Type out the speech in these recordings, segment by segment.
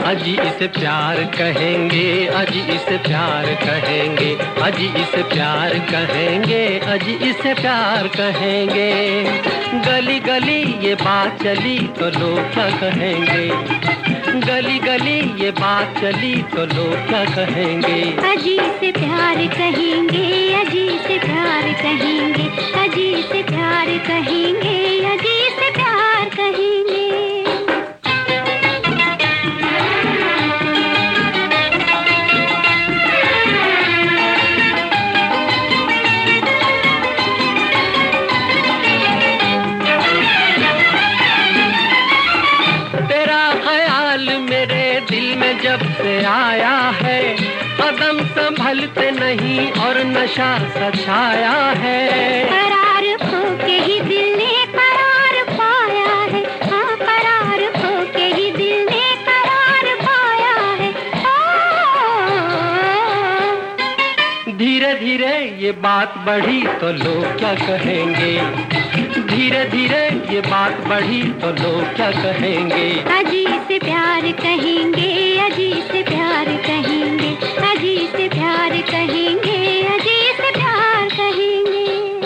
अजी इसे प्यार कहेंगे, अजी इसे प्यार कहेंगे, अजी इसे प्यार कहेंगे, अजी इसे प्यार कहेंगे। गली गली ये बात चली तो लोग क्या कहेंगे, गली गली ये बात चली तो लोग क्या कहेंगे। अजी से प्यार कहेंगे, अजी से प्यार कहेंगे, अजी से प्यार कहेंगे, अजी से प्यार कहेंगे। जब से आया है कदम संभलते नहीं और नशा सा छाया है। करार खो के ही दिल ने करार पाया है, हाँ करार खो के ही दिल ने करार पाया है। धीरे धीरे ये बात बढ़ी तो लोग क्या कहेंगे, धीरे धीरे ये बात बढ़ी तो लोग क्या कहेंगे। अजी से प्यार कहेंगे, अजी से प्यार कहेंगे, अजी से प्यार कहेंगे, अजी से प्यार कहेंगे।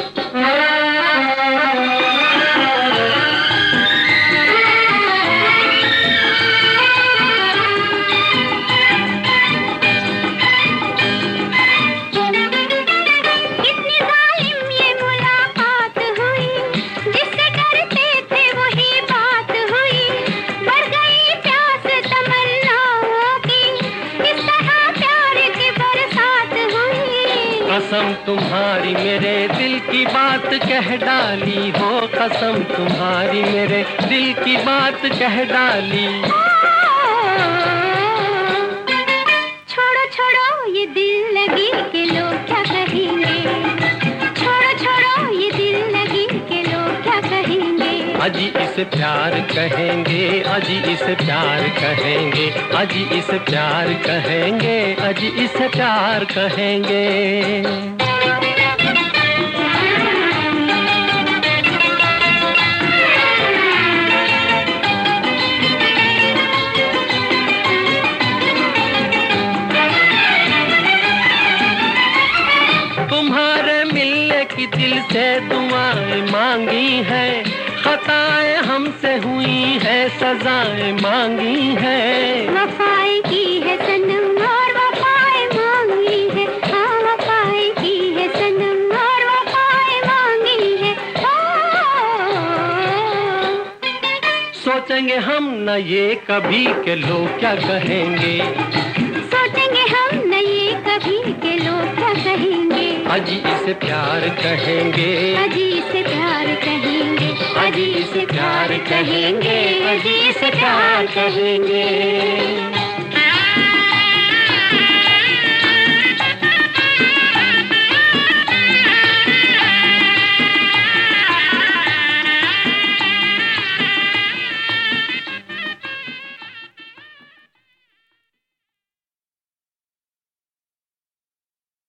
कितनी जालिम ये मुलाकात हुई, जिससे डरते थे वही बात हुई। बढ़ गई प्यास तमन्नाओं की, इस तरह प्यार की बरसात हुई। कसम तुम्हारी मेरे दिल की बात कह डाली हो, कसम तुम्हारी मेरे दिल की बात कह डाली। छोड़ो छोड़ो ये दिल लगी के लोग क्या कहेंगे, छोड़ो छोड़ो ये दिल लगी के लोग क्या कहेंगे। अजी इसे प्यार कहेंगे, अजी इसे प्यार कहेंगे, अजी इसे प्यार कहेंगे, अजी इसे प्यार कहेंगे। तुम्हारे मिलने की दिल से दुआएं मांगी है, खताएं हमसे हुई है, सजाएं मांगी है। वफाएं की है सनम और वफाएं मांगी है, हाँ वफाएं की है सनम और वफाएं मांगी है। सोचेंगे हम न ये कभी के लोग क्या कहेंगे, सोचेंगे हम न ये कभी के लोग क्या कहेंगे। अजी इसे प्यार कहेंगे, अजी से प्यार कहेंगे, अजी इसे प्यार कहेंगे, अजी इसे प्यार कहेंगे।